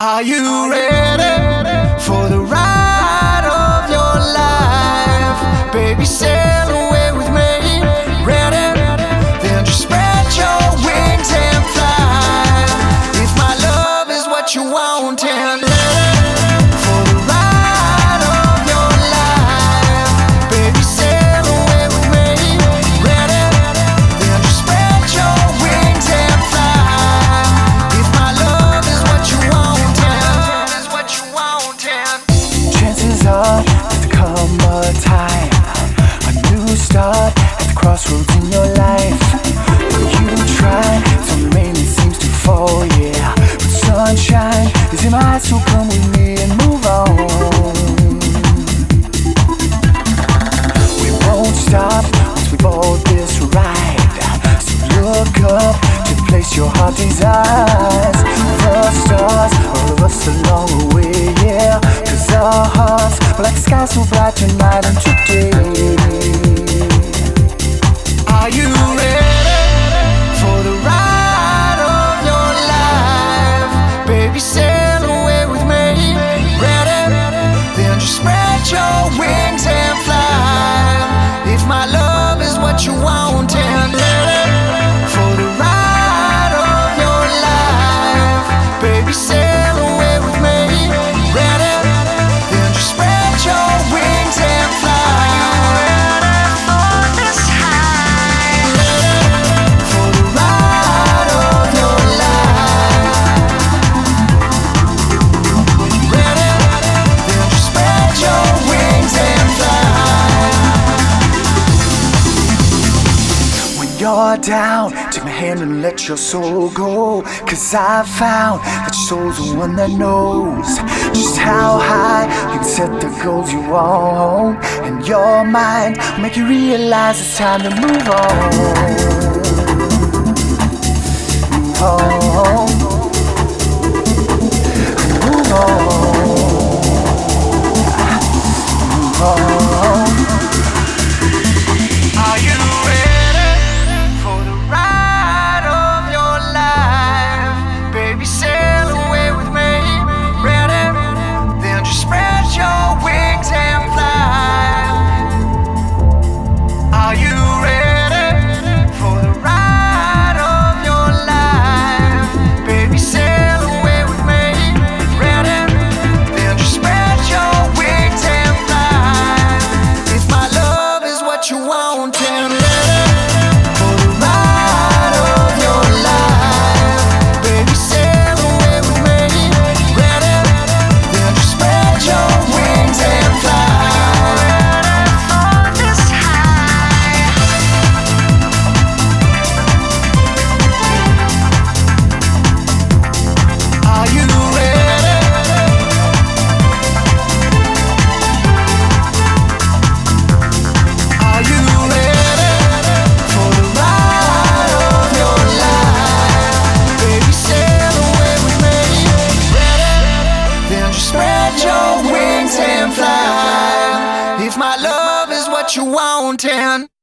Are you ready for the ride of your life? Baby, sail away with me. Ready? Then just spread your wings and fly. If my love is what you want, and ready for the ride of your life. Baby, sail away with me. Ready? Then just spread your wings and fly. If my love is what you want, chances are there's come a time, a new start at the crossroads in your life. You try till rain seems to fall, yeah, but sunshine is in my eyes, so come with me and move on. We won't stop once we board this ride, so look up to the place your heart desires. The stars, all of us along the way, yeah, 'cause our hearts are like the sky so bright tonight and today. are you ready for the ride of your life? Baby, sail away with me. Ready? Then just spread your wings and fly. If my love is what you want, and ready for the ride of your life. Baby, sail away with me. Ready? Then just spread your wings and fly. For the ride of your life. Ready? Then just spread your wings and fly. When you're down, take my hand and let your soul go, 'cause I found that your soul's the one that knows just how high you can set the goals you want. And your mind will make you realize it's time to move on. Move on. Move on. Move on. Are you ready for the ride of your life? Baby, sail away with me. Ready? Then just spread your wings and fly. Are you ready for the ride of your life? Baby, sail away with me. Ready? Then just spread your wings and fly. If my love is what you want, and ready for the ride of your life. Baby, sail away with me. Ready? Then just spread your wings and fly. For this high. Are you ready? Are you ready for the ride of your life? Baby, sail away with me. Ready? Then just spread your wings and fly. If my love is what you want, and